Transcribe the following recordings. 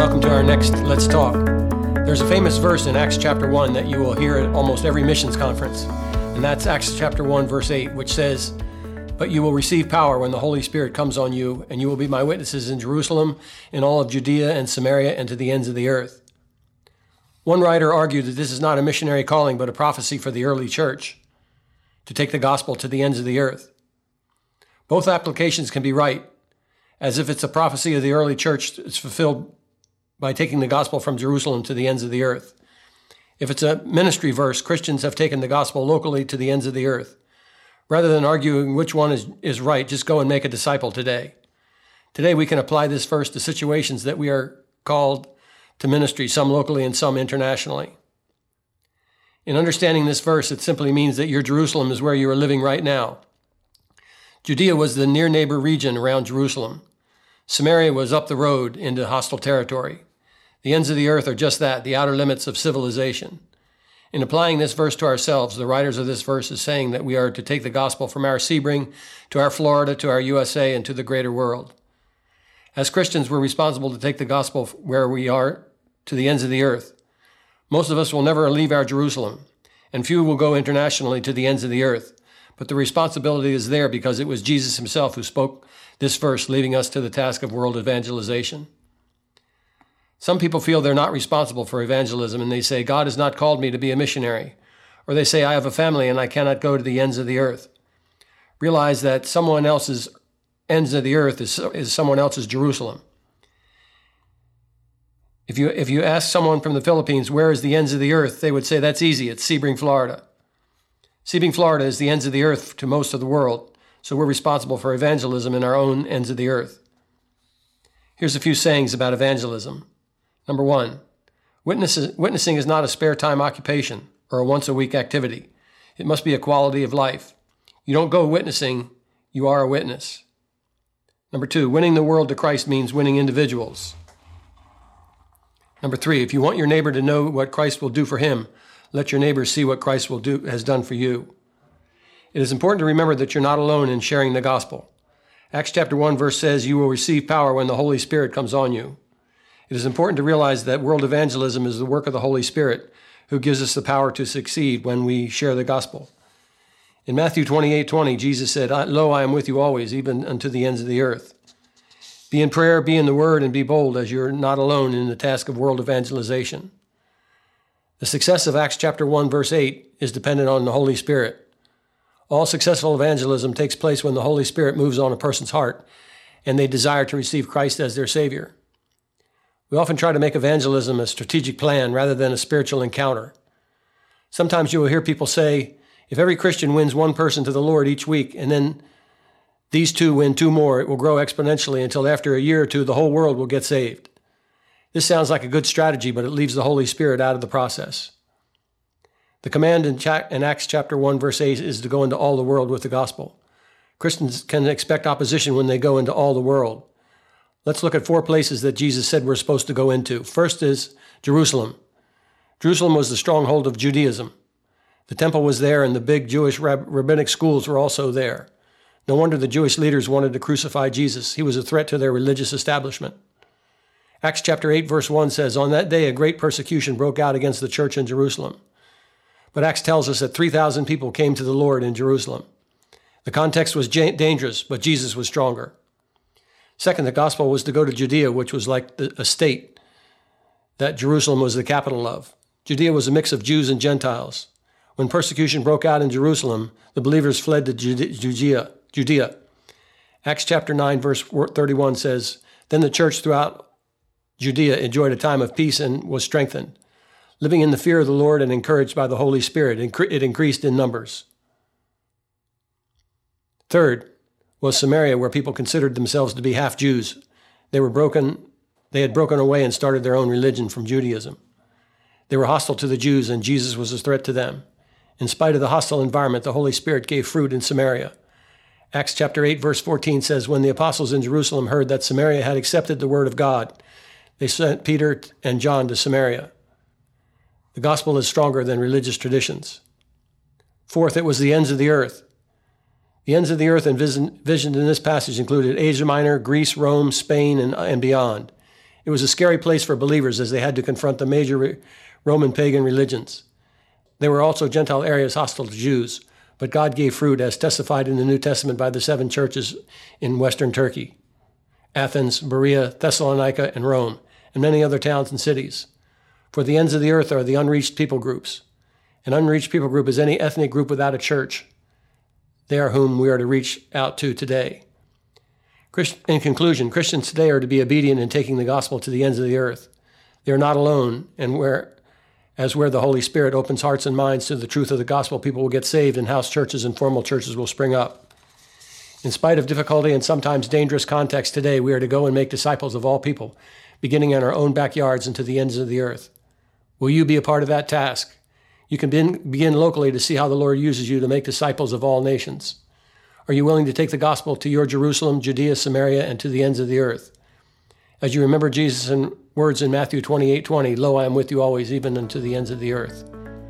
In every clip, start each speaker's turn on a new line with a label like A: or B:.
A: welcome to our next Let's Talk. There's a famous verse in Acts chapter 1 that you will hear at almost every missions conference, and that's Acts chapter 1, verse 8, which says, "But you will receive power when the Holy Spirit comes on you, and you will be my witnesses in Jerusalem, in all of Judea and Samaria, and to the ends of the earth." One writer argued that this is not a missionary calling, but a prophecy for the early church, to take the gospel to the ends of the earth. Both applications can be right, as if it's a prophecy of the early church, it's fulfilled by taking the gospel from Jerusalem to the ends of the earth. If it's a ministry verse, Christians have taken the gospel locally to the ends of the earth. Rather than arguing which one is right, just go and make a disciple today. Today we can apply this verse to situations that we are called to ministry, some locally and some internationally. In understanding this verse, it simply means that your Jerusalem is where you are living right now. Judea was the near neighbor region around Jerusalem. Samaria was up the road into hostile territory. The ends of the earth are just that, the outer limits of civilization. In applying this verse to ourselves, the writers of this verse is saying that we are to take the gospel from our Sebring to our Florida to our USA and to the greater world. As Christians, we're responsible to take the gospel where we are to the ends of the earth. Most of us will never leave our Jerusalem, and few will go internationally to the ends of the earth. But the responsibility is there because it was Jesus himself who spoke this verse, leaving us to the task of world evangelization. Some people feel they're not responsible for evangelism, and they say, God has not called me to be a missionary. Or they say, I have a family and I cannot go to the ends of the earth. Realize that someone else's ends of the earth is someone else's Jerusalem. If you ask someone from the Philippines, where is the ends of the earth, they would say, that's easy, it's Sebring, Florida. Sebring, Florida is the ends of the earth to most of the world, so we're responsible for evangelism in our own ends of the earth. Here's a few sayings about evangelism. Number one, witnessing is not a spare time occupation or a once-a-week activity. It must be a quality of life. You don't go witnessing, you are a witness. Number two, winning the world to Christ means winning individuals. Number three, if you want your neighbor to know what Christ will do for him, let your neighbor see what Christ has done for you. It is important to remember that you're not alone in sharing the gospel. Acts chapter 1 verse says, you will receive power when the Holy Spirit comes on you. It is important to realize that world evangelism is the work of the Holy Spirit, who gives us the power to succeed when we share the gospel. In Matthew 28:20, Jesus said, Lo, I am with you always, even unto the ends of the earth. Be in prayer, be in the word, and be bold, as you're not alone in the task of world evangelization. The success of Acts chapter 1, verse 8 is dependent on the Holy Spirit. All successful evangelism takes place when the Holy Spirit moves on a person's heart and they desire to receive Christ as their Savior. We often try to make evangelism a strategic plan rather than a spiritual encounter. Sometimes you will hear people say, if every Christian wins one person to the Lord each week, and then these two win two more, it will grow exponentially until after a year or two, the whole world will get saved. This sounds like a good strategy, but it leaves the Holy Spirit out of the process. The command in Acts chapter 1, verse 8 is to go into all the world with the gospel. Christians can expect opposition when they go into all the world. Let's look at 4 places that Jesus said we're supposed to go into. First is Jerusalem. Jerusalem was the stronghold of Judaism. The temple was there, and the big Jewish rabbinic schools were also there. No wonder the Jewish leaders wanted to crucify Jesus. He was a threat to their religious establishment. Acts chapter 8, verse 1 says, on that day a great persecution broke out against the church in Jerusalem. But Acts tells us that 3,000 people came to the Lord in Jerusalem. The context was dangerous, but Jesus was stronger. Second, the gospel was to go to Judea, which was like a state that Jerusalem was the capital of. Judea was a mix of Jews and Gentiles. When persecution broke out in Jerusalem, the believers fled to Judea. Acts chapter 9, verse 31 says, then the church throughout Judea enjoyed a time of peace and was strengthened. Living in the fear of the Lord and encouraged by the Holy Spirit, it increased in numbers. Third was Samaria, where people considered themselves to be half Jews. They had broken away and started their own religion from Judaism. They were hostile to the Jews, and Jesus was a threat to them. In spite of the hostile environment, the Holy Spirit gave fruit in Samaria. Acts chapter 8, verse 14 says, when the apostles in Jerusalem heard that Samaria had accepted the word of God, they sent Peter and John to Samaria. The gospel is stronger than religious traditions. Fourth, it was the ends of the earth. The ends of the earth envisioned in this passage included Asia Minor, Greece, Rome, Spain, and beyond. It was a scary place for believers as they had to confront the major Roman pagan religions. There were also Gentile areas hostile to Jews, but God gave fruit as testified in the New Testament by the 7 churches in Western Turkey: Athens, Berea, Thessalonica, and Rome, and many other towns and cities. For the ends of the earth are the unreached people groups. An unreached people group is any ethnic group without a church. They are whom we are to reach out to today. In conclusion, Christians today are to be obedient in taking the gospel to the ends of the earth. They are not alone, and where the Holy Spirit opens hearts and minds to the truth of the gospel, people will get saved, and house churches and formal churches will spring up. In spite of difficulty and sometimes dangerous context today, we are to go and make disciples of all people, beginning in our own backyards and to the ends of the earth. Will you be a part of that task? You can begin locally to see how the Lord uses you to make disciples of all nations. Are you willing to take the gospel to your Jerusalem, Judea, Samaria, and to the ends of the earth? As you remember Jesus' words in Matthew 28:20, "Lo, I am with you always, even unto the ends of the earth."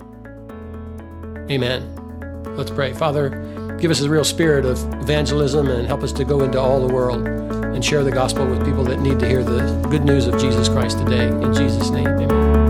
A: Amen. Let's pray. Father, give us a real spirit of evangelism and help us to go into all the world and share the gospel with people that need to hear the good news of Jesus Christ today. In Jesus' name, amen.